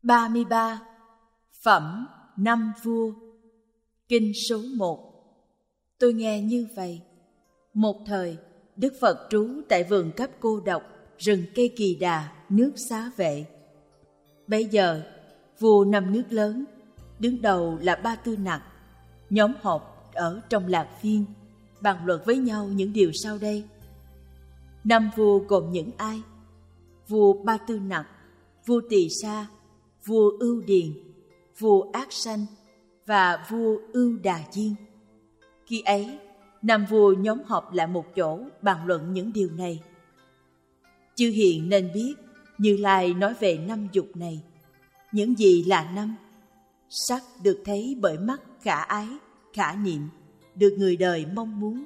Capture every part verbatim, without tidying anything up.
ba mươi ba. Phẩm Năm Vua. Kinh số một. Tôi nghe như vậy. Một thời, Đức Phật trú tại vườn Cấp Cô Độc, rừng cây Kỳ Đà, nước Xá Vệ. Bấy giờ, vua năm nước lớn, đứng đầu là Ba Tư Nặc, nhóm họp ở trong lạc viên, bàn luận với nhau những điều sau đây. Năm vua gồm những ai? Vua Ba Tư Nặc, vua Tỳ Sa, vua Ưu Điền, vua Ác Sanh và vua Ưu Đà Diên. Khi ấy, năm vua nhóm họp lại một chỗ bàn luận những điều này. Chư hiền nên biết, Như Lai nói về năm dục này. Những gì là năm? Sắc được thấy bởi mắt khả ái, khả niệm, được người đời mong muốn.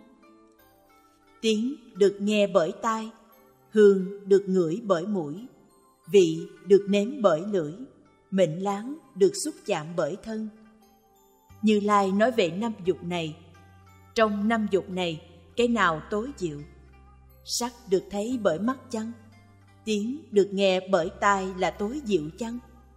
Tiếng được nghe bởi tai, hương được ngửi bởi mũi, vị được nếm bởi lưỡi, mệnh láng được xúc chạm bởi thân. Như Lai nói về năm dục này. Trong năm dục này, cái nào tối diệu? Sắc được thấy bởi mắt chăng? Tiếng được nghe bởi tai là tối diệu chăng?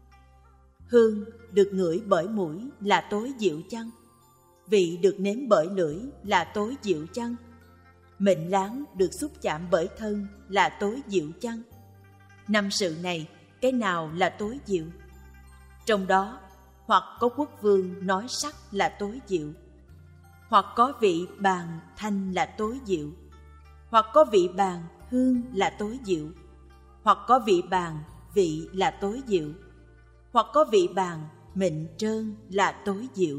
Hương được ngửi bởi mũi là tối diệu chăng? Vị được nếm bởi lưỡi là tối diệu chăng? Mệnh láng được xúc chạm bởi thân là tối diệu chăng? Năm sự này, cái nào là tối diệu? Trong đó, hoặc có quốc vương nói sắc là tối diệu, hoặc có vị bàn thanh là tối diệu, hoặc có vị bàn hương là tối diệu, hoặc có vị bàn vị là tối diệu, hoặc có vị bàn mệnh trơn là tối diệu.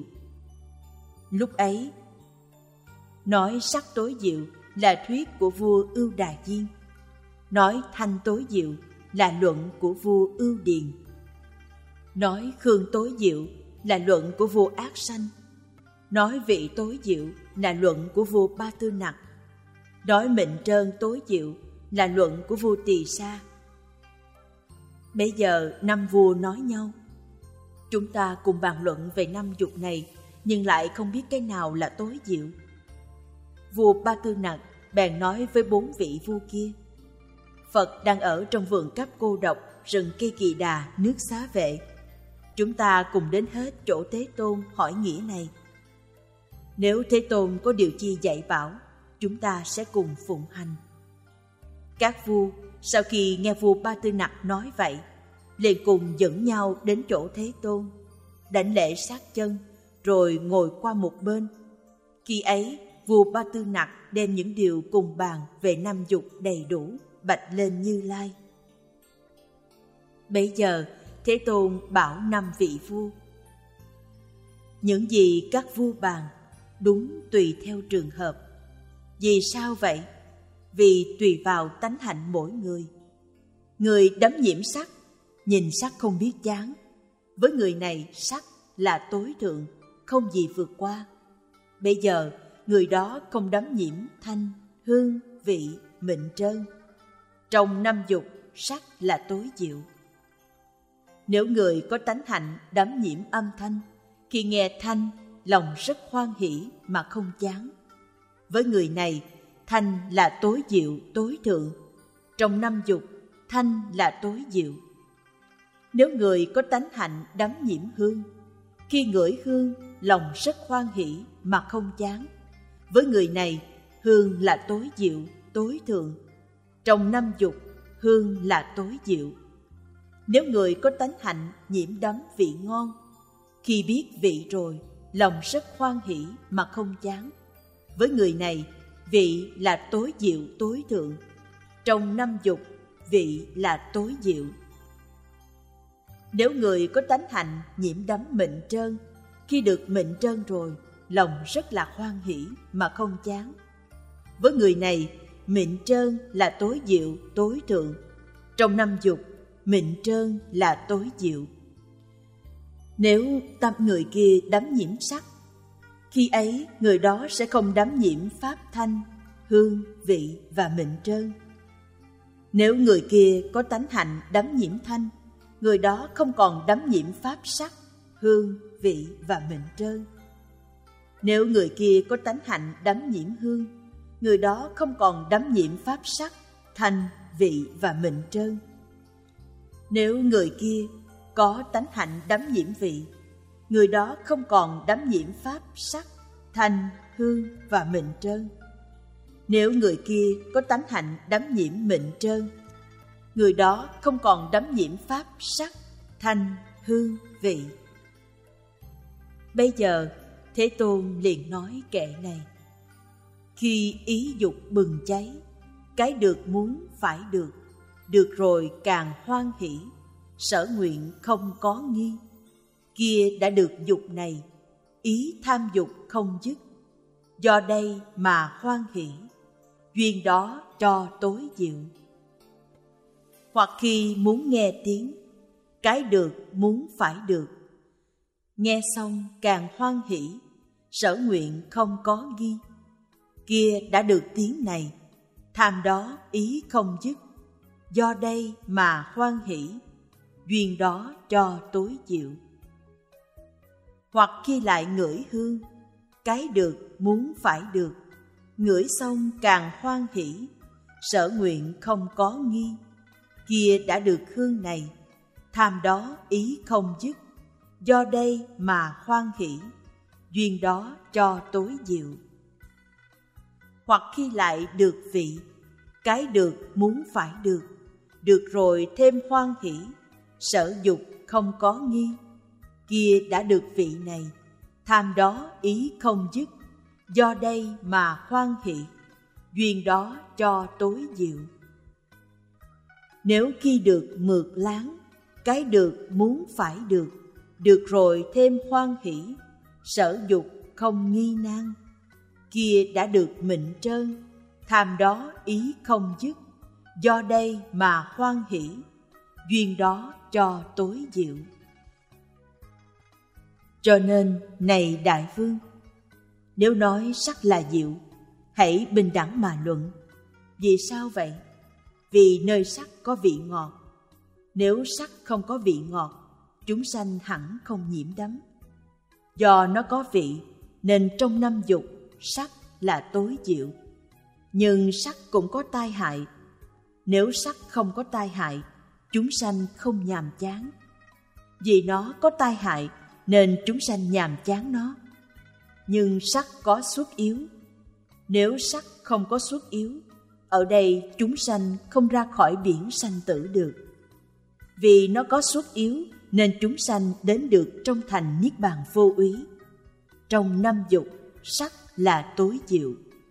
Lúc ấy, nói sắc tối diệu là thuyết của vua Ưu Đà Diên, nói thanh tối diệu là luận của vua Ưu Điền, nói hương tối diệu là luận của vua Ác Sanh, nói vị tối diệu là luận của vua Ba Tư Nặc, nói mệnh trơn tối diệu là luận của vua Tỳ Sa. Bây giờ năm vua nói nhau. Chúng ta cùng bàn luận về năm dục này, nhưng lại không biết cái nào là tối diệu. Vua Ba Tư Nặc bèn nói với bốn vị vua kia: Phật đang ở trong vườn Cấp Cô Độc, rừng cây Kỳ Đà, nước Xá Vệ. Chúng ta cùng đến hết chỗ Thế Tôn hỏi nghĩa này. Nếu Thế Tôn có điều chi dạy bảo, chúng ta sẽ cùng phụng hành. Các vua sau khi nghe vua Ba Tư Nặc nói vậy, liền cùng dẫn nhau đến chỗ Thế Tôn, đảnh lễ sát chân, rồi ngồi qua một bên. Khi ấy, vua Ba Tư Nặc đem những điều cùng bàn về năm dục đầy đủ bạch lên Như Lai. Bấy giờ, Thế Tôn bảo năm vị vua: Những gì các vua bàn, đúng tùy theo trường hợp. Vì sao vậy? Vì tùy vào tánh hạnh mỗi người. Người đắm nhiễm sắc, nhìn sắc không biết chán. Với người này, sắc là tối thượng, không gì vượt qua. Bây giờ, người đó không đắm nhiễm thanh, hương, vị, mệnh trơn. Trong năm dục, sắc là tối diệu. Nếu người có tánh hạnh đắm nhiễm âm thanh, khi nghe thanh, lòng rất hoan hỷ mà không chán. Với người này, thanh là tối diệu, tối thượng. Trong năm dục, thanh là tối diệu. Nếu người có tánh hạnh đắm nhiễm hương, khi ngửi hương, lòng rất hoan hỷ mà không chán. Với người này, hương là tối diệu, tối thượng. Trong năm dục, hương là tối diệu. Nếu người có tánh hạnh nhiễm đắm vị ngon, khi biết vị rồi, lòng rất hoan hỷ mà không chán. Với người này, vị là tối diệu, tối thượng. Trong năm dục, vị là tối diệu. Nếu người có tánh hạnh nhiễm đắm mệnh trơn, khi được mệnh trơn rồi, lòng rất là hoan hỷ mà không chán. Với người này, mệnh trơn là tối diệu, tối thượng. Trong năm dục, mệnh trơn là tối diệu. Nếu tâm người kia đắm nhiễm sắc, khi ấy người đó sẽ không đắm nhiễm pháp thanh, hương, vị và mệnh trơn. Nếu người kia có tánh hạnh đắm nhiễm thanh, người đó không còn đắm nhiễm pháp sắc, hương, vị và mệnh trơn. Nếu người kia có tánh hạnh đắm nhiễm hương, người đó không còn đắm nhiễm pháp sắc, thanh, vị và mệnh trơn. Nếu người kia có tánh hạnh đắm nhiễm vị, người đó không còn đắm nhiễm pháp sắc, thanh, hương và mịn trơn. Nếu người kia có tánh hạnh đắm nhiễm mịn trơn, người đó không còn đắm nhiễm pháp sắc, thanh, hương, vị. Bây giờ Thế Tôn liền nói kệ này: khi ý dục bừng cháy, cái được muốn phải được, được rồi càng hoan hỷ, sở nguyện không có nghi. Kia đã được dục này, ý tham dục không dứt, do đây mà hoan hỷ, duyên đó cho tối diệu. Hoặc khi muốn nghe tiếng, cái được muốn phải được, nghe xong càng hoan hỷ, sở nguyện không có nghi. Kia đã được tiếng này, tham đó ý không dứt, do đây mà hoan hỷ, duyên đó cho tối diệu. Hoặc khi lại ngửi hương, cái được muốn phải được, ngửi xong càng hoan hỷ, sở nguyện không có nghi. Kia đã được hương này, tham đó ý không dứt, do đây mà hoan hỷ, duyên đó cho tối diệu. Hoặc khi lại được vị, cái được muốn phải được, được rồi thêm hoan hỷ, sở dục không có nghi. Kia đã được vị này, tham đó ý không dứt, do đây mà hoan hỷ, duyên đó cho tối diệu. Nếu khi được mượt láng, cái được muốn phải được, được rồi thêm hoan hỷ, sở dục không nghi nan. Kia đã được mịn trơn, tham đó ý không dứt, do đây mà hoan hỷ, duyên đó cho tối diệu. Cho nên, này đại vương, nếu nói sắc là diệu, hãy bình đẳng mà luận. Vì sao vậy? Vì nơi sắc có vị ngọt. Nếu sắc không có vị ngọt, chúng sanh hẳn không nhiễm đắm. Do nó có vị, nên trong năm dục, sắc là tối diệu. Nhưng sắc cũng có tai hại. Nếu sắc không có tai hại, chúng sanh không nhàm chán. Vì nó có tai hại, nên chúng sanh nhàm chán nó. Nhưng sắc có xuất yếu. Nếu sắc không có xuất yếu, ở đây chúng sanh không ra khỏi biển sanh tử được. Vì nó có xuất yếu, nên chúng sanh đến được trong thành niết bàn vô úy. Trong năm dục, sắc là tối diệu.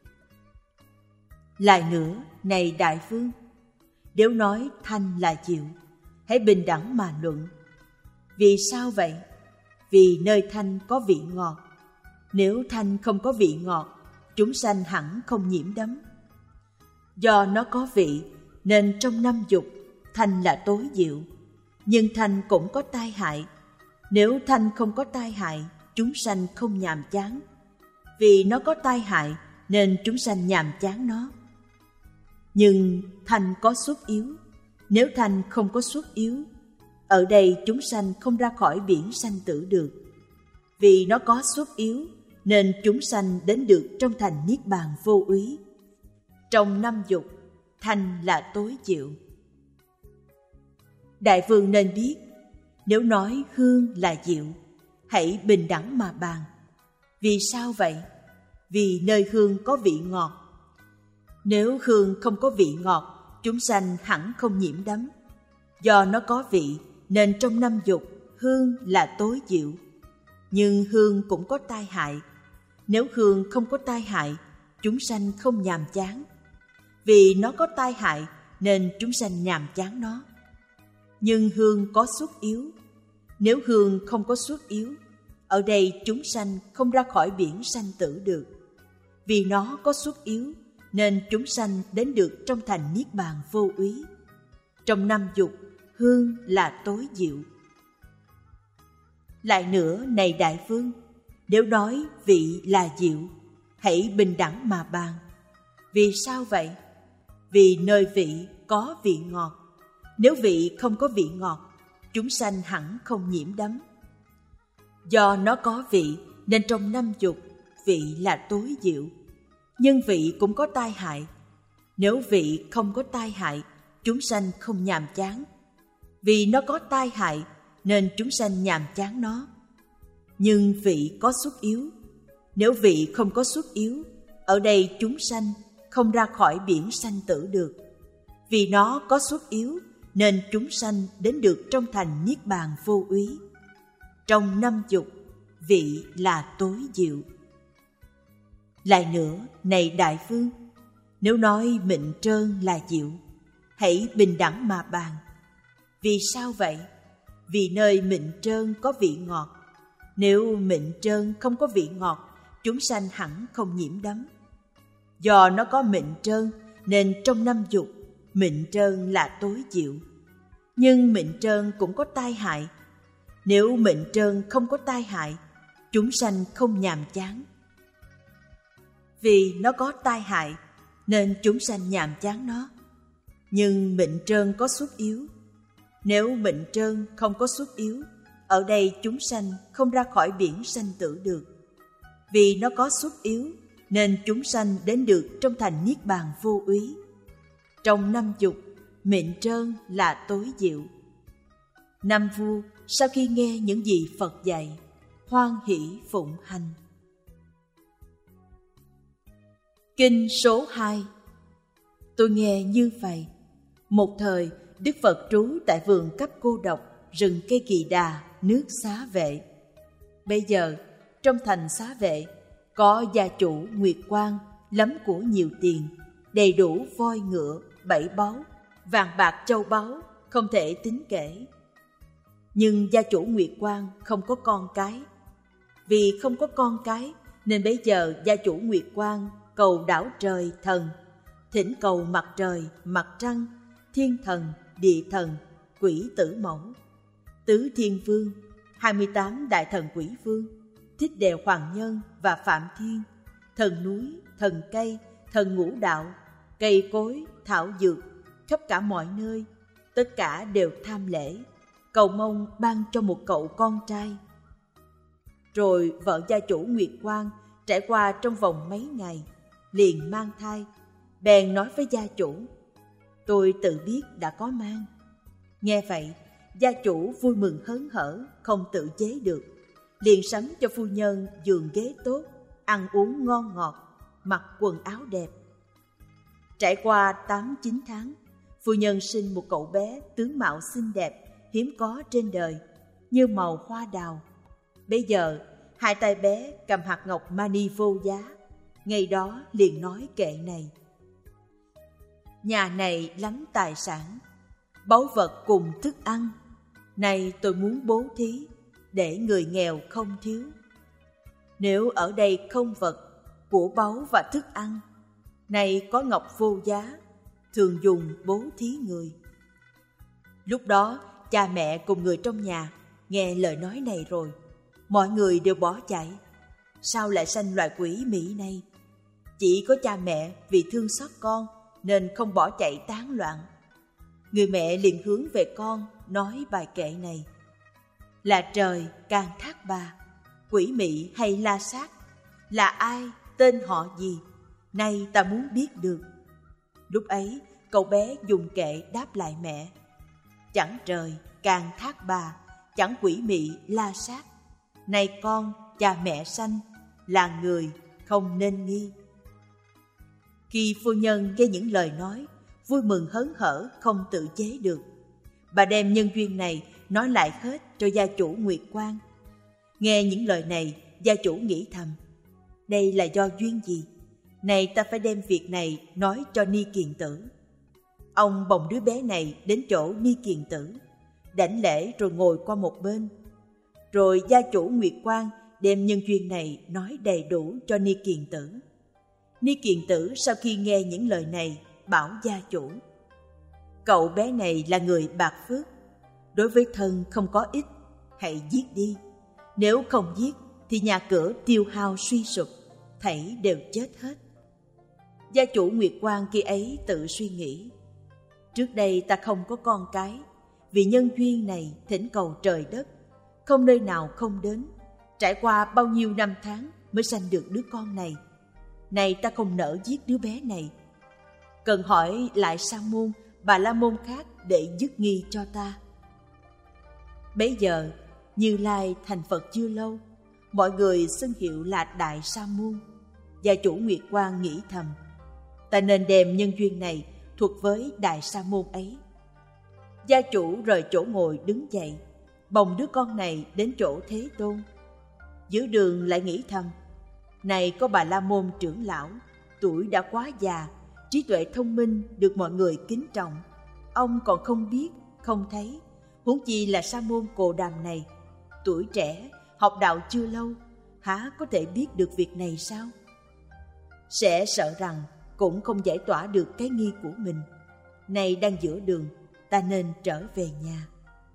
Lại nữa, này đại vương, nếu nói thanh là diệu, hãy bình đẳng mà luận. Vì sao vậy? Vì nơi thanh có vị ngọt. Nếu thanh không có vị ngọt, chúng sanh hẳn không nhiễm đắm. Do nó có vị, nên trong năm dục, thanh là tối diệu. Nhưng thanh cũng có tai hại. Nếu thanh không có tai hại, chúng sanh không nhàm chán. Vì nó có tai hại, nên chúng sanh nhàm chán nó. Nhưng thanh có xuất yếu. Nếu thanh không có xuất yếu, ở đây chúng sanh không ra khỏi biển sanh tử được. Vì nó có xuất yếu, nên chúng sanh đến được trong thành niết bàn vô úy. Trong năm dục, thanh là tối diệu. Đại vương nên biết, nếu nói hương là diệu, hãy bình đẳng mà bàn. Vì sao vậy? Vì nơi hương có vị ngọt. Nếu hương không có vị ngọt, chúng sanh hẳn không nhiễm đắm. Do nó có vị, nên trong năm dục, hương là tối diệu. Nhưng hương cũng có tai hại. Nếu hương không có tai hại, chúng sanh không nhàm chán. Vì nó có tai hại, nên chúng sanh nhàm chán nó. Nhưng hương có xuất yếu. Nếu hương không có xuất yếu, ở đây chúng sanh không ra khỏi biển sanh tử được. Vì nó có xuất yếu, nên chúng sanh đến được trong thành niết bàn vô úy. Trong năm dục, hương là tối diệu. Lại nữa, này đại vương, nếu nói vị là diệu, hãy bình đẳng mà bàn. Vì sao vậy? Vì nơi vị có vị ngọt. Nếu vị không có vị ngọt, chúng sanh hẳn không nhiễm đắm. Do nó có vị, nên trong năm dục, vị là tối diệu. Nhưng vị cũng có tai hại. Nếu vị không có tai hại, chúng sanh không nhàm chán. Vì nó có tai hại, nên chúng sanh nhàm chán nó. Nhưng vị có xuất yếu. Nếu vị không có xuất yếu, ở đây chúng sanh không ra khỏi biển sanh tử được. Vì nó có xuất yếu nên chúng sanh đến được trong thành niết bàn vô úy. Trong năm dục, vị là tối diệu. Lại nữa, này đại vương, nếu nói mịn trơn là diệu, hãy bình đẳng mà bàn. Vì sao vậy? Vì nơi mịn trơn có vị ngọt. Nếu mịn trơn không có vị ngọt, chúng sanh hẳn không nhiễm đắm. Do nó có mịn trơn nên trong năm dục, mịn trơn là tối diệu. Nhưng mịn trơn cũng có tai hại. Nếu mịn trơn không có tai hại, chúng sanh không nhàm chán. Vì nó có tai hại nên chúng sanh nhàm chán nó. Nhưng mịn trơn có xuất yếu. Nếu mịn trơn không có xuất yếu, ở đây chúng sanh không ra khỏi biển sanh tử được. Vì nó có xuất yếu nên chúng sanh đến được trong thành niết bàn vô úy. Trong năm dục, mịn trơn là tối diệu. Nam vua sau khi nghe những gì Phật dạy, hoan hỷ phụng hành. Kinh số hai. Tôi nghe như vậy. Một thời, Đức Phật trú tại vườn Cấp Cô Độc, rừng cây Kỳ Đà, nước Xá Vệ. Bây giờ, trong thành Xá Vệ, có gia chủ Nguyệt Quang lắm của nhiều tiền, đầy đủ voi ngựa, bảy báu, vàng bạc châu báu, không thể tính kể. Nhưng gia chủ Nguyệt Quang không có con cái. Vì không có con cái, nên bây giờ gia chủ Nguyệt Quang cầu đảo trời thần, thỉnh cầu mặt trời, mặt trăng, thiên thần, địa thần, quỷ tử mẫu, tứ thiên vương, hai mươi tám đại thần quỷ vương, Thích Đề Hoàng Nhân và Phạm Thiên, thần núi, thần cây, thần ngũ đạo, cây cối, thảo dược, khắp cả mọi nơi, tất cả đều tham lễ, cầu mong ban cho một cậu con trai. Rồi vợ gia chủ Nguyệt Quang trải qua trong vòng mấy ngày, liền mang thai, bèn nói với gia chủ: tôi tự biết đã có mang. Nghe vậy, gia chủ vui mừng hớn hở, không tự chế được, liền sắm cho phu nhân giường ghế tốt, ăn uống ngon ngọt, mặc quần áo đẹp. Trải qua tám chín tháng, phu nhân sinh một cậu bé tướng mạo xinh đẹp, hiếm có trên đời, như màu hoa đào. Bây giờ, hai tay bé cầm hạt ngọc mani vô giá, ngày đó liền nói kệ này: nhà này lắm tài sản, báu vật cùng thức ăn, nay tôi muốn bố thí, để người nghèo không thiếu. Nếu ở đây không vật, của báu và thức ăn, nay có ngọc vô giá, thường dùng bố thí người. Lúc đó, cha mẹ cùng người trong nhà nghe lời nói này rồi, mọi người đều bỏ chạy. Sao lại sanh loài quỷ mị này? Chỉ có cha mẹ vì thương xót con nên không bỏ chạy tán loạn. Người mẹ liền hướng về con nói bài kệ này: là trời Can Thác Bà, quỷ mị hay La Sát, là ai, tên họ gì, nay ta muốn biết được. Lúc ấy cậu bé dùng kệ đáp lại mẹ: chẳng trời Can Thác Bà, chẳng quỷ mị La Sát, nay con cha mẹ sanh, là người không nên nghi. Khi phu nhân nghe những lời nói, vui mừng hớn hở không tự chế được. Bà đem nhân duyên này nói lại hết cho gia chủ Nguyệt Quang. Nghe những lời này, gia chủ nghĩ thầm: đây là do duyên gì? Này ta phải đem việc này nói cho Ni Kiền Tử. Ông bồng đứa bé này đến chỗ Ni Kiền Tử, đảnh lễ rồi ngồi qua một bên. Rồi gia chủ Nguyệt Quang đem nhân duyên này nói đầy đủ cho Ni Kiền Tử. Ni Kiền Tử sau khi nghe những lời này bảo gia chủ: cậu bé này là người bạc phước, đối với thân không có ích, hãy giết đi. Nếu không giết thì nhà cửa tiêu hao suy sụp, thảy đều chết hết. Gia chủ Nguyệt Quang khi ấy tự suy nghĩ: trước đây ta không có con cái, vì nhân duyên này thỉnh cầu trời đất, không nơi nào không đến. Trải qua bao nhiêu năm tháng mới sanh được đứa con này. Này ta không nỡ giết đứa bé này. Cần hỏi lại Sa môn, Bà La môn khác để dứt nghi cho ta. Bấy giờ Như Lai thành Phật chưa lâu, mọi người xưng hiệu là Đại Sa Môn. Gia chủ Nguyệt Quang nghĩ thầm, ta nên đem nhân duyên này thuật với Đại Sa Môn ấy. Gia chủ rời chỗ ngồi đứng dậy, bồng đứa con này đến chỗ Thế Tôn. Giữa đường lại nghĩ thầm, này có Bà La Môn trưởng lão, tuổi đã quá già, trí tuệ thông minh được mọi người kính trọng. Ông còn không biết, không thấy, huống chi là Sa Môn Cồ Đàm này, tuổi trẻ, học đạo chưa lâu, há có thể biết được việc này sao? Sẽ sợ rằng cũng không giải tỏa được cái nghi của mình. Này đang giữa đường, ta nên trở về nhà.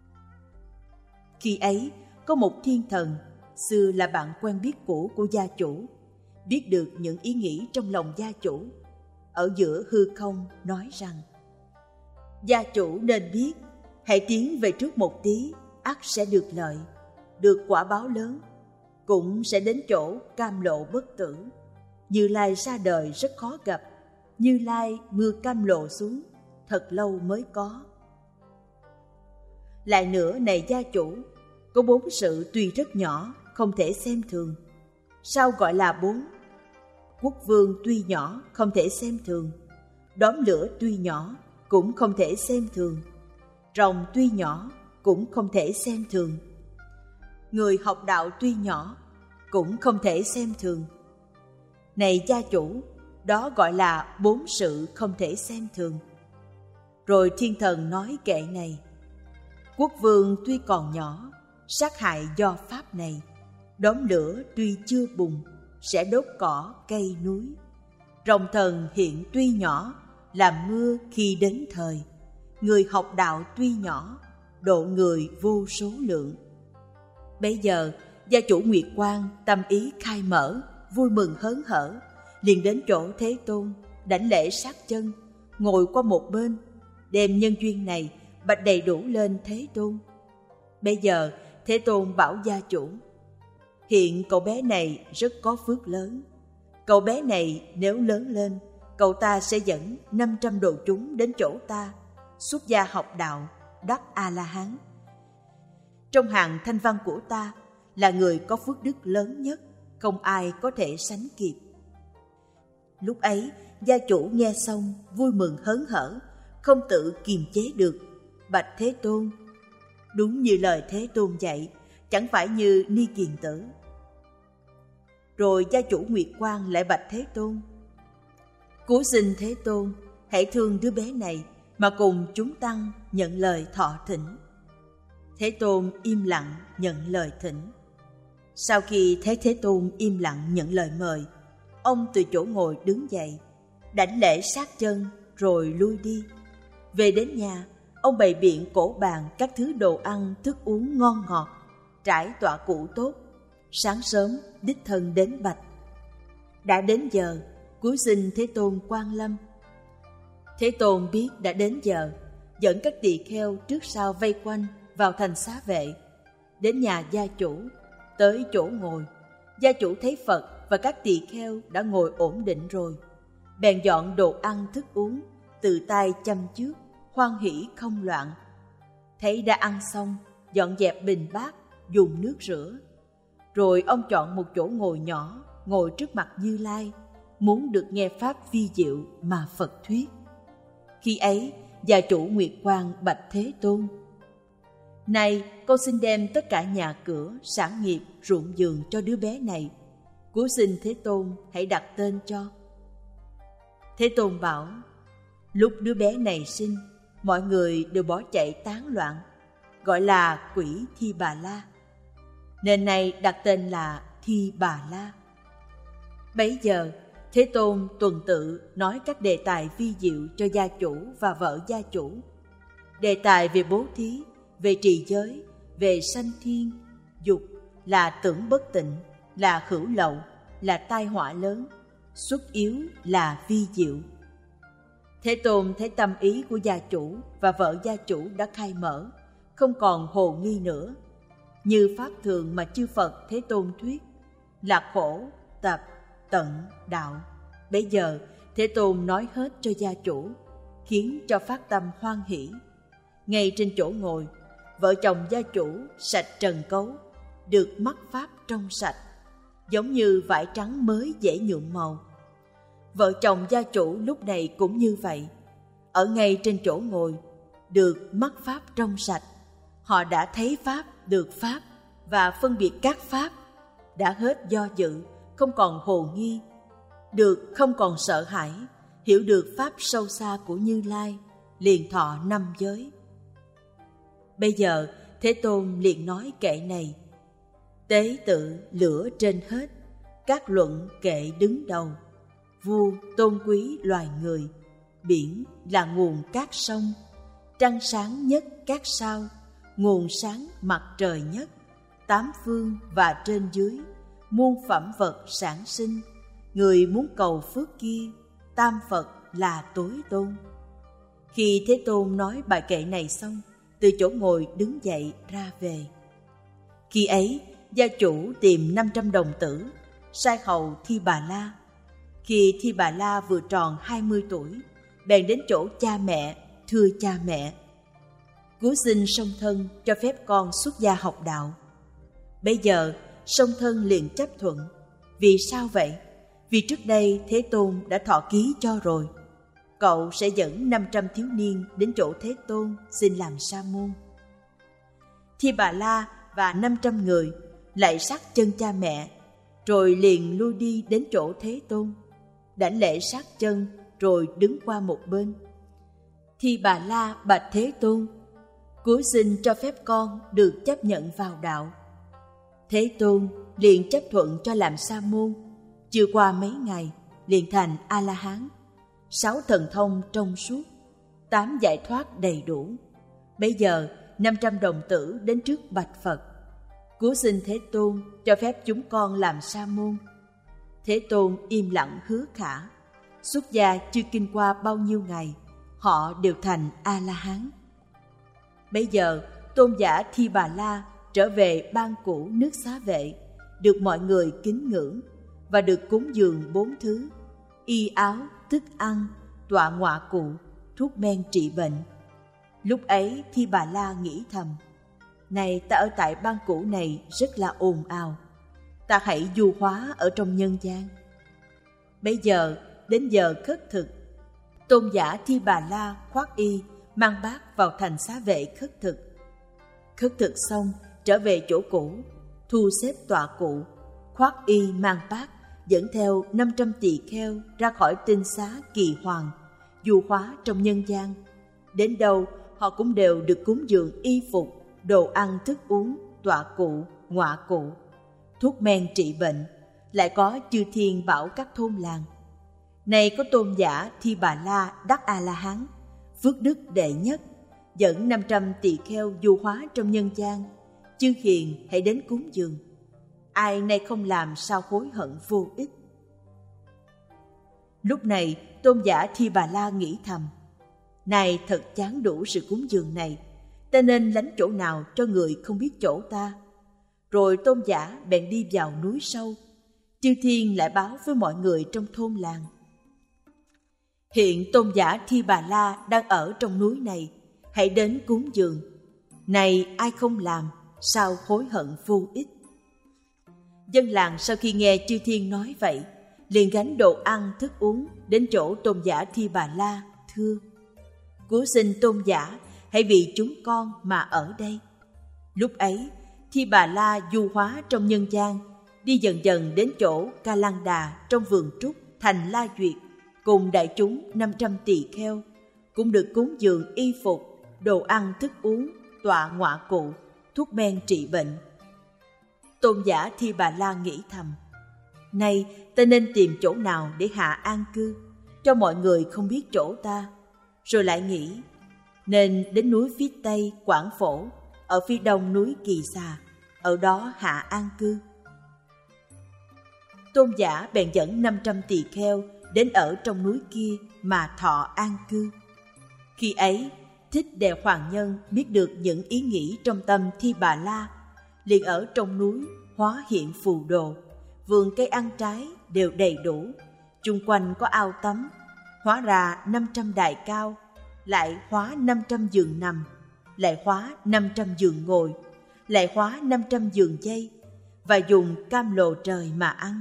Khi ấy, có một thiên thần, xưa là bạn quen biết cũ của gia chủ, biết được những ý nghĩ trong lòng gia chủ. Ở giữa hư không nói rằng, gia chủ nên biết, hãy tiến về trước một tí, ắt sẽ được lợi, được quả báo lớn, cũng sẽ đến chỗ cam lộ bất tử. Như Lai ra đời rất khó gặp, Như Lai mưa cam lộ xuống, thật lâu mới có. Lại nữa này gia chủ, có bốn sự tuy rất nhỏ, không thể xem thường. Sao gọi là bốn? Quốc vương tuy nhỏ, không thể xem thường. Đốm lửa tuy nhỏ, cũng không thể xem thường. Rồng tuy nhỏ, cũng không thể xem thường. Người học đạo tuy nhỏ, cũng không thể xem thường. Này gia chủ, đó gọi là bốn sự không thể xem thường. Rồi thiên thần nói kệ này, quốc vương tuy còn nhỏ, sát hại do pháp này. Đốm lửa tuy chưa bùng, sẽ đốt cỏ cây núi. Rồng thần hiện tuy nhỏ, làm mưa khi đến thời. Người học đạo tuy nhỏ, độ người vô số lượng. Bây giờ gia chủ Nguyệt Quang tâm ý khai mở, vui mừng hớn hở, liền đến chỗ Thế Tôn, đảnh lễ sát chân, ngồi qua một bên, đem nhân duyên này bạch đầy đủ lên Thế Tôn. Bây giờ Thế Tôn bảo gia chủ, hiện cậu bé này rất có phước lớn. Cậu bé này nếu lớn lên, cậu ta sẽ dẫn năm trăm đồ chúng đến chỗ ta, xuất gia học đạo, đắc A-la-hán. Trong hàng thanh văn của ta là người có phước đức lớn nhất, không ai có thể sánh kịp. Lúc ấy, gia chủ nghe xong vui mừng hớn hở, không tự kiềm chế được, bạch Thế Tôn. Đúng như lời Thế Tôn dạy, chẳng phải như Ni Kiền Tử. Rồi gia chủ Nguyệt Quang lại bạch Thế Tôn, cúi xin Thế Tôn, hãy thương đứa bé này mà cùng chúng tăng nhận lời thọ thỉnh. Thế Tôn im lặng nhận lời thỉnh. Sau khi thấy Thế Tôn im lặng nhận lời mời, ông từ chỗ ngồi đứng dậy, đảnh lễ sát chân rồi lui đi. Về đến nhà, ông bày biện cổ bàn các thứ đồ ăn, thức uống ngon ngọt, trải tọa cụ tốt. Sáng sớm đích thân đến bạch. Đã đến giờ, cúi xin Thế Tôn quan lâm. Thế Tôn biết đã đến giờ, dẫn các tỳ kheo trước sau vây quanh vào thành xá vệ. Đến nhà gia chủ, tới chỗ ngồi, gia chủ thấy Phật và các tỳ kheo đã ngồi ổn định rồi, bèn dọn đồ ăn thức uống, tự tay chăm trước, hoan hỷ không loạn. Thấy đã ăn xong, dọn dẹp bình bát, dùng nước rửa. Rồi ông chọn một chỗ ngồi nhỏ, ngồi trước mặt Như Lai, muốn được nghe pháp vi diệu mà Phật thuyết. Khi ấy, gia chủ Nguyệt Quang bạch Thế Tôn, này, con xin đem tất cả nhà cửa, sản nghiệp, ruộng vườn cho đứa bé này. Cúi xin Thế Tôn hãy đặt tên cho. Thế Tôn bảo, lúc đứa bé này sinh, mọi người đều bỏ chạy tán loạn, gọi là quỷ Thi Bà La. Nên nay đặt tên là Thi Bà La. Bấy giờ, Thế Tôn tuần tự nói các đề tài vi diệu cho gia chủ và vợ gia chủ. Đề tài về bố thí, về trì giới, về sanh thiên, dục là tưởng bất tịnh, là hữu lậu, là tai họa lớn, xuất yếu là vi diệu. Thế Tôn thấy tâm ý của gia chủ và vợ gia chủ đã khai mở, không còn hồ nghi nữa. Như pháp thường mà chư Phật Thế Tôn thuyết, là khổ, tập, tận, đạo. Bây giờ Thế Tôn nói hết cho gia chủ, khiến cho phát tâm hoan hỷ. Ngay trên chỗ ngồi, vợ chồng gia chủ sạch trần cấu, được mắc pháp trong sạch, giống như vải trắng mới dễ nhuộm màu. Vợ chồng gia chủ lúc này cũng như vậy, ở ngay trên chỗ ngồi, được mắc pháp trong sạch. Họ đã thấy pháp, được pháp và phân biệt các pháp, đã hết do dự, không còn hồ nghi, được không còn sợ hãi, hiểu được pháp sâu xa của Như Lai, liền thọ năm giới. Bây giờ Thế Tôn liền nói kệ này: tế tự lửa trên hết, các luận kệ đứng đầu, vua tôn quý loài người, biển là nguồn các sông, trăng sáng nhất các sao, nguồn sáng mặt trời nhất, tám phương và trên dưới, muôn phẩm vật sản sinh, người muốn cầu phước kia, tam Phật là tối tôn. Khi Thế Tôn nói bài kệ này xong, từ chỗ ngồi đứng dậy ra về. Khi ấy, gia chủ tìm năm trăm đồng tử, sai hầu Thi Bà La. Khi Thi Bà La vừa tròn hai mươi tuổi, bèn đến chỗ cha mẹ, thưa cha mẹ: Cứu xin song thân cho phép con xuất gia học đạo. Bây giờ, song thân liền chấp thuận. Vì sao vậy? Vì trước đây Thế Tôn đã thọ ký cho rồi. Cậu sẽ dẫn năm trăm thiếu niên đến chỗ Thế Tôn xin làm sa môn. Thi Bà La và năm trăm người lạy sát chân cha mẹ, rồi liền lui đi đến chỗ Thế Tôn, đảnh lễ sát chân rồi đứng qua một bên. Thi Bà La bạch Thế Tôn: Cuối xin cho phép con được chấp nhận vào đạo. Thế Tôn liền chấp thuận cho làm sa môn. Chưa qua mấy ngày liền thành A-la-hán, sáu thần thông trong suốt, tám giải thoát đầy đủ. Bây giờ năm trăm đồng tử đến trước bạch Phật: Cứu xin Thế Tôn cho phép chúng con làm sa môn. Thế Tôn im lặng hứa khả. Xuất gia chưa kinh qua bao nhiêu ngày, họ đều thành A-la-hán. Bây giờ tôn giả Thi Bà La trở về ban cũ nước Xá Vệ, được mọi người kính ngưỡng và được cúng dường bốn thứ: y áo, thức ăn, tọa ngọa cụ, thuốc men trị bệnh. Lúc ấy Thi Bà La nghĩ thầm: này, ta ở tại ban cũ này rất là ồn ào, ta hãy du hóa ở trong nhân gian. Bây giờ đến giờ khất thực, tôn giả Thi Bà La khoác y mang bát vào thành Xá Vệ khất thực. Khất thực xong trở về chỗ cũ, thu xếp tọa cụ, khoác y mang bát, dẫn theo năm trăm tỳ kheo ra khỏi tinh xá Kỳ Hoàng, du hóa trong nhân gian. Đến đâu họ cũng đều được cúng dường y phục, đồ ăn thức uống, tọa cụ, ngọa cụ, thuốc men trị bệnh, lại có chư thiên bảo các thôn làng. Này có tôn giả Thi Bà La đắc A-la-hán, phước đức đệ nhất, dẫn năm trăm tỳ kheo du hóa trong nhân gian, chư hiền hãy đến cúng dường. Ai nay không làm sao hối hận vô ích. Lúc này tôn giả Thi Bà La nghĩ thầm: này, thật chán đủ sự cúng dường này, ta nên lánh chỗ nào cho người không biết chỗ ta. Rồi tôn giả bèn đi vào núi sâu. Chư thiên lại báo với mọi người trong thôn làng: hiện tôn giả Thi Bà La đang ở trong núi này, hãy đến cúng dường. Này, ai không làm sao hối hận vô ích. Dân làng sau khi nghe chư thiên nói vậy, liền gánh đồ ăn thức uống đến chỗ tôn giả Thi Bà La, thưa: cứu xin tôn giả hãy vì chúng con mà ở đây. Lúc ấy Thi Bà La du hóa trong nhân gian, đi dần dần đến chỗ Ca Lăng Đà trong vườn trúc thành La Duyệt, cùng đại chúng năm trăm tỳ kheo, cũng được cúng dường y phục, đồ ăn thức uống, tọa ngọa cụ, thuốc men trị bệnh. Tôn giả Thi Bà La nghĩ thầm: nay ta nên tìm chỗ nào để hạ an cư, cho mọi người không biết chỗ ta. Rồi lại nghĩ nên đến núi phía tây Quảng Phổ, ở phía đông núi Kỳ Xà, ở đó hạ an cư. Tôn giả bèn dẫn năm trăm tỳ kheo đến ở trong núi kia mà thọ an cư. Khi ấy Thích Đề Hoàng Nhân biết được những ý nghĩ trong tâm Thi Bà La, liền ở trong núi hóa hiện phù đồ, vườn cây ăn trái đều đầy đủ, chung quanh có ao tắm, hóa ra năm trăm đài cao, lại hóa năm trăm giường nằm, lại hóa năm trăm giường ngồi, lại hóa năm trăm giường chay, và dùng cam lồ trời mà ăn.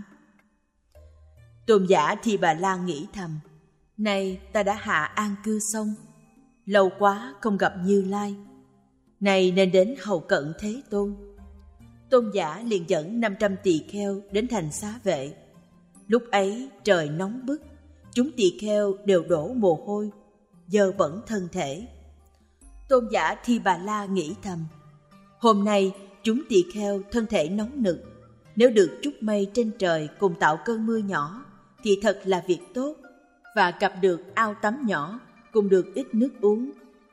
Tôn giả Thi Bà La nghĩ thầm, nay ta đã hạ an cư xong, lâu quá không gặp Như Lai, này nên đến hầu cận Thế Tôn. Tôn giả liền dẫn năm trăm tỳ kheo đến thành Xá Vệ. Lúc ấy trời nóng bức, chúng tỳ kheo đều đổ mồ hôi, dơ bẩn thân thể. Tôn giả Thi Bà La nghĩ thầm, hôm nay chúng tỳ kheo thân thể nóng nực, nếu được chút mây trên trời cùng tạo cơn mưa nhỏ thì thật là việc tốt, và gặp được ao tắm nhỏ cùng được ít nước uống.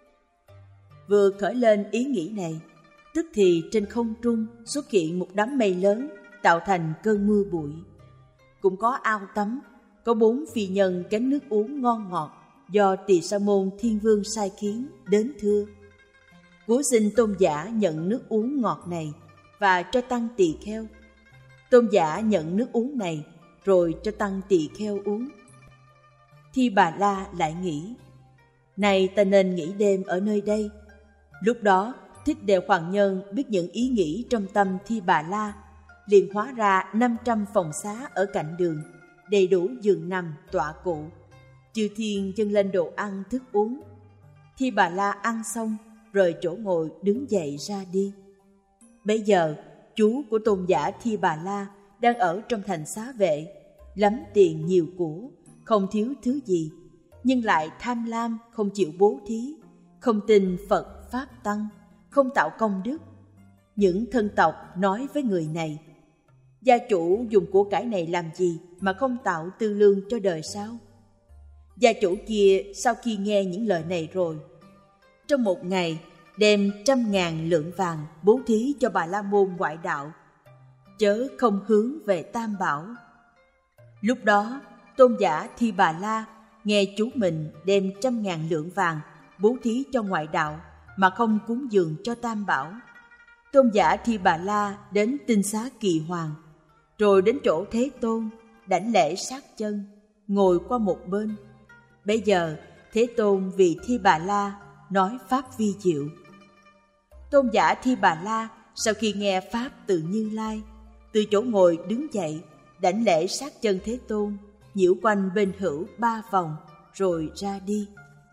Vừa khởi lên ý nghĩ này, tức thì trên không trung xuất hiện một đám mây lớn tạo thành cơn mưa bụi. Cũng có ao tắm, có bốn phi nhân gánh nước uống ngon ngọt do Tỳ Sa Môn Thiên Vương sai khiến đến thưa. Cúi xin tôn giả nhận nước uống ngọt này và cho tăng tỳ kheo. Tôn giả nhận nước uống này rồi cho tăng tỳ kheo uống. Thi Bà La lại nghĩ, này ta nên nghỉ đêm ở nơi đây. Lúc đó Thích Đề Hoàng Nhân biết những ý nghĩ trong tâm Thi Bà La, liền hóa ra năm trăm phòng xá ở cạnh đường, đầy đủ giường nằm tọa cụ. Chư thiên dâng lên đồ ăn thức uống. Thi Bà La ăn xong, rời chỗ ngồi đứng dậy ra đi. Bấy giờ chú của tôn giả Thi Bà La đang ở trong thành Xá Vệ, lắm tiền nhiều của, không thiếu thứ gì, nhưng lại tham lam không chịu bố thí, không tin Phật Pháp Tăng, không tạo công đức. Những thân tộc nói với người này, gia chủ dùng của cải này làm gì mà không tạo tư lương cho đời sau? Gia chủ kia sau khi nghe những lời này rồi, trong một ngày đem trăm ngàn lượng vàng bố thí cho Bà La Môn ngoại đạo, chớ không hướng về Tam Bảo. Lúc đó tôn giả Thi Bà La nghe chú mình đem trăm ngàn lượng vàng bố thí cho ngoại đạo mà không cúng dường cho Tam Bảo. Tôn giả Thi Bà La đến Tinh Xá Kỳ Hoàng, rồi đến chỗ Thế Tôn, đảnh lễ sát chân, ngồi qua một bên. Bây giờ Thế Tôn vì Thi Bà La nói pháp vi diệu. Tôn giả Thi Bà La sau khi nghe pháp từ Như Lai, từ chỗ ngồi đứng dậy, đảnh lễ sát chân Thế Tôn, nhiễu quanh bên hữu ba vòng, rồi ra đi.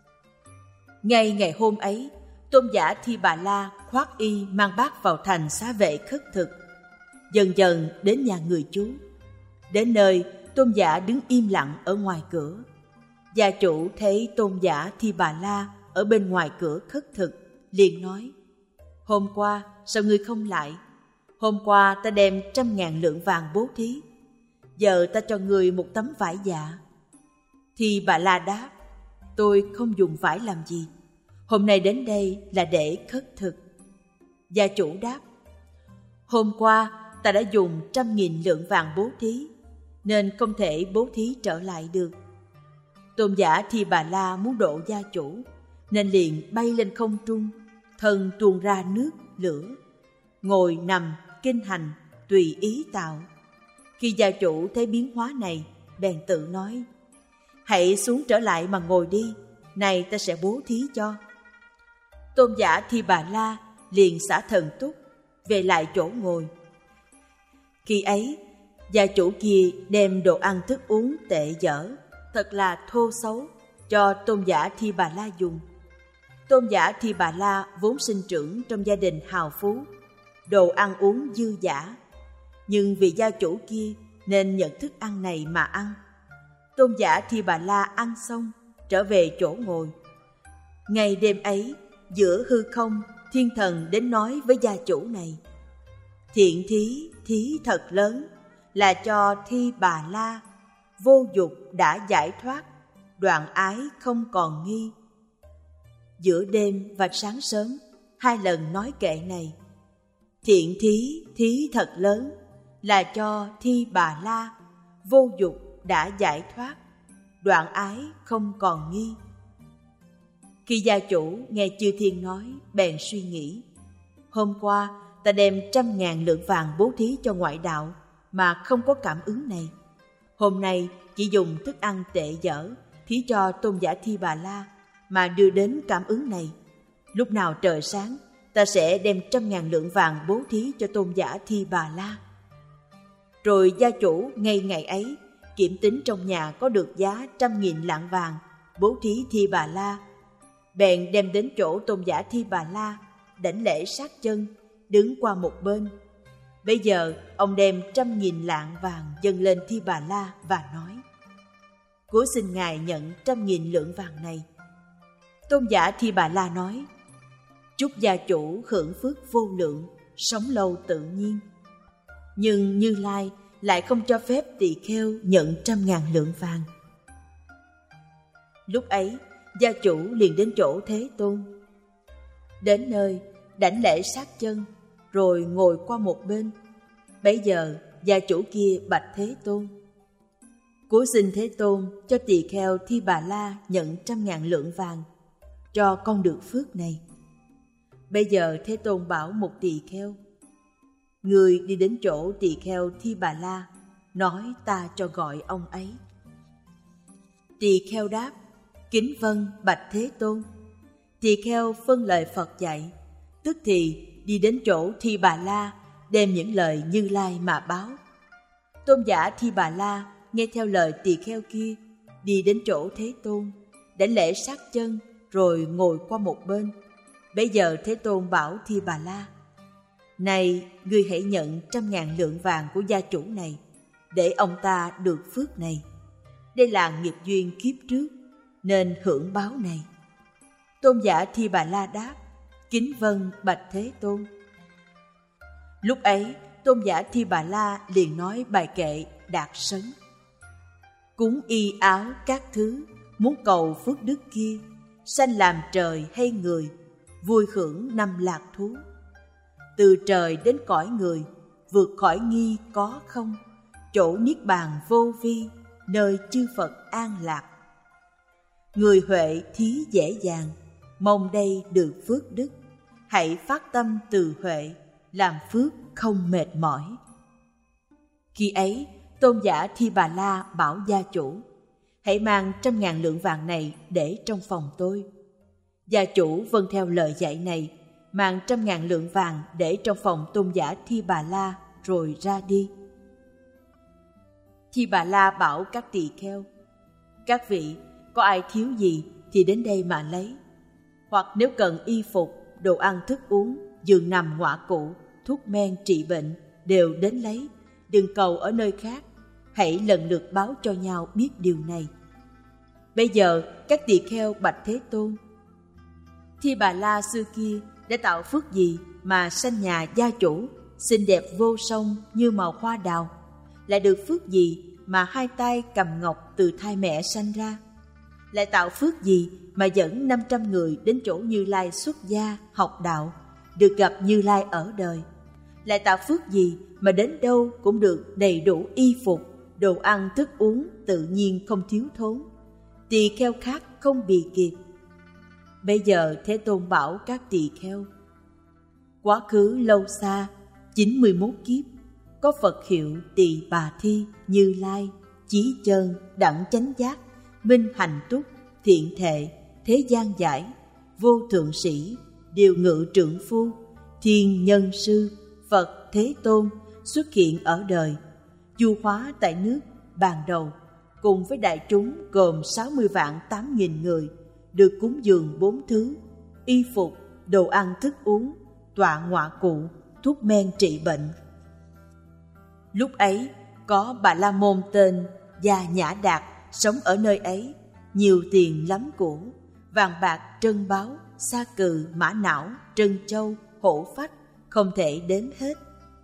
Ngay ngày hôm ấy, tôn giả Thi Bà La khoác y mang bát vào thành Xá Vệ khất thực. Dần dần đến nhà người chú. Đến nơi, tôn giả đứng im lặng ở ngoài cửa. Gia chủ thấy tôn giả Thi Bà La ở bên ngoài cửa khất thực, liền nói, hôm qua sao ngươi không lại? Hôm qua ta đem trăm ngàn lượng vàng bố thí, giờ ta cho ngươi một tấm vải dạ. Thì Bà La đáp, tôi không dùng vải làm gì, hôm nay đến đây là để khất thực. Gia chủ đáp, hôm qua ta đã dùng trăm nghìn lượng vàng bố thí, nên không thể bố thí trở lại được. Tôn giả Thi Bà La muốn độ gia chủ, nên liền bay lên không trung, thân tuôn ra nước, lửa, ngồi nằm, kinh hành, tùy ý tạo. Khi gia chủ thấy biến hóa này, bèn tự nói, hãy xuống trở lại mà ngồi đi, này ta sẽ bố thí cho. Tôn giả Thi Bà La liền xả thần túc, về lại chỗ ngồi. Khi ấy, gia chủ kia đem đồ ăn thức uống tệ dở, thật là thô xấu, cho tôn giả Thi Bà La dùng. Tôn giả Thi Bà La vốn sinh trưởng trong gia đình hào phú, đồ ăn uống dư dả, nhưng vì gia chủ kia nên nhận thức ăn này mà ăn. Tôn giả Thi Bà La ăn xong, trở về chỗ ngồi. Ngày đêm ấy, giữa hư không, thiên thần đến nói với gia chủ này, thiện thí, thí thật lớn, là cho Thi Bà La, vô dục đã giải thoát, đoạn ái không còn nghi. Giữa đêm và sáng sớm, hai lần nói kệ này, thiện thí, thí thật lớn, là cho Thi Bà La, vô dục đã giải thoát, đoạn ái không còn nghi. Khi gia chủ nghe chư thiên nói, bèn suy nghĩ, hôm qua ta đem trăm ngàn lượng vàng bố thí cho ngoại đạo mà không có cảm ứng này. Hôm nay chỉ dùng thức ăn tệ dở thí cho tôn giả Thi Bà La mà đưa đến cảm ứng này. Lúc nào trời sáng, ta sẽ đem trăm ngàn lượng vàng bố thí cho tôn giả Thi Bà La. Rồi gia chủ ngay ngày ấy kiểm tính trong nhà có được giá trăm nghìn lạng vàng bố thí Thi Bà La, bèn đem đến chỗ tôn giả Thi Bà La, đảnh lễ sát chân, đứng qua một bên. Bây giờ ông đem trăm nghìn lạng vàng dâng lên Thi Bà La và nói: Cố xin ngài nhận trăm nghìn lượng vàng này. Tôn giả Thi Bà La nói: Chúc gia chủ hưởng phước vô lượng, sống lâu tự nhiên. Nhưng Như Lai lại không cho phép tỳ kheo nhận trăm ngàn lượng vàng. Lúc ấy gia chủ liền đến chỗ Thế Tôn. Đến nơi đảnh lễ sát chân, rồi ngồi qua một bên. Bấy giờ gia chủ kia bạch Thế Tôn: Cố xin Thế Tôn cho tỳ kheo Thi Bà La nhận trăm ngàn lượng vàng, cho con được phước này. Bây giờ Thế Tôn bảo một tỳ kheo: Người đi đến chỗ tỳ kheo Thi Bà La, nói ta cho gọi ông ấy. Tỳ kheo đáp: Kính vâng bạch Thế Tôn. Tỳ kheo phân lời Phật dạy, tức thì đi đến chỗ Thi Bà La, đem những lời Như Lai mà báo. Tôn giả Thi Bà La nghe theo lời tỳ kheo kia, đi đến chỗ Thế Tôn, đảnh lễ sát chân, rồi ngồi qua một bên. Bây giờ Thế Tôn bảo Thi Bà La: Này, ngươi hãy nhận trăm ngàn lượng vàng của gia chủ này, để ông ta được phước này. Đây là nghiệp duyên kiếp trước, nên hưởng báo này. Tôn giả Thi Bà La đáp: Kính vâng bạch Thế Tôn. Lúc ấy tôn giả Thi Bà La liền nói bài kệ Đạt Sấn: Cúng y áo các thứ, muốn cầu phước đức kia, sanh làm trời hay người, vui hưởng năm lạc thú. Từ trời đến cõi người, vượt khỏi nghi có không, chỗ niết bàn vô vi, nơi chư Phật an lạc. Người huệ thí dễ dàng, mong đây được phước đức, hãy phát tâm từ huệ, làm phước không mệt mỏi. Khi ấy tôn giả Thi Bà La bảo gia chủ: Hãy mang trăm ngàn lượng vàng này để trong phòng tôi. Gia chủ vâng theo lời dạy này, mang trăm ngàn lượng vàng để trong phòng tôn giả Thi Bà La, rồi ra đi. Thi Bà La bảo các tỳ kheo: Các vị, có ai thiếu gì thì đến đây mà lấy. Hoặc nếu cần y phục, đồ ăn thức uống, giường nằm ngọa cụ, thuốc men trị bệnh, đều đến lấy, đừng cầu ở nơi khác. Hãy lần lượt báo cho nhau biết điều này. Bây giờ các tỳ kheo bạch Thế Tôn: Thi Bà La xưa kia đã tạo phước gì mà sanh nhà gia chủ, xinh đẹp vô song như màu hoa đào? Lại được phước gì mà hai tay cầm ngọc từ thai mẹ sanh ra? Lại tạo phước gì mà dẫn năm trăm người đến chỗ Như Lai xuất gia học đạo, được gặp Như Lai ở đời? Lại tạo phước gì mà đến đâu cũng được đầy đủ y phục, đồ ăn thức uống tự nhiên không thiếu thốn, tỳ kheo khác không bì kịp? Bây giờ Thế Tôn bảo các tỳ kheo: Quá khứ lâu xa, chín mươi mốt kiếp, có Phật hiệu Tỳ Bà Thi, Như Lai, Chí Chân, Đẳng Chánh Giác, Minh Hành Túc, Thiện Thệ, Thế Gian Giải, Vô Thượng Sĩ, Điều Ngự Trượng Phu, Thiên Nhân Sư, Phật Thế Tôn xuất hiện ở đời, du hóa tại nước Bàn Đầu, cùng với đại chúng gồm sáu mươi vạn tám nghìn người, được cúng dường bốn thứ: y phục, đồ ăn thức uống, tọa ngọa cụ, thuốc men trị bệnh. Lúc ấy có Bà La Môn tên Gia Nhã Đạt sống ở nơi ấy, nhiều tiền lắm của, vàng bạc trân báu, sa cừ, mã não, trân châu, hổ phách, không thể đếm hết.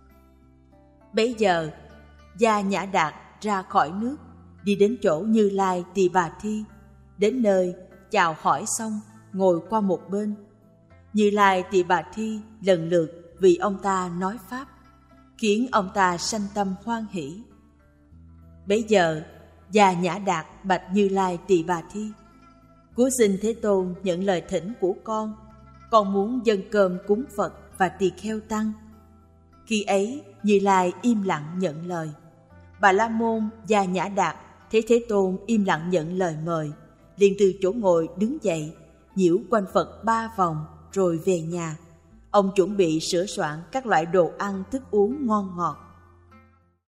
Bấy giờ Gia Nhã Đạt ra khỏi nước, đi đến chỗ Như Lai Tỳ Bà Thi. Đến nơi chào hỏi xong, ngồi qua một bên. Như Lai Tỳ Bà Thi lần lượt vì ông ta nói pháp, khiến ông ta sanh tâm hoan hỷ. Bấy giờ Gia Nhã Đạt bạch Như Lai Tỳ Bà Thi: Cúi xin Thế Tôn nhận lời thỉnh của con, con muốn dâng cơm cúng Phật và tỳ kheo tăng. Khi ấy Như Lai im lặng nhận lời. Bà La Môn Gia Nhã Đạt thấy Thế Tôn im lặng nhận lời mời, liền từ chỗ ngồi đứng dậy, nhiễu quanh Phật ba vòng, rồi về nhà. Ông chuẩn bị sửa soạn các loại đồ ăn thức uống ngon ngọt.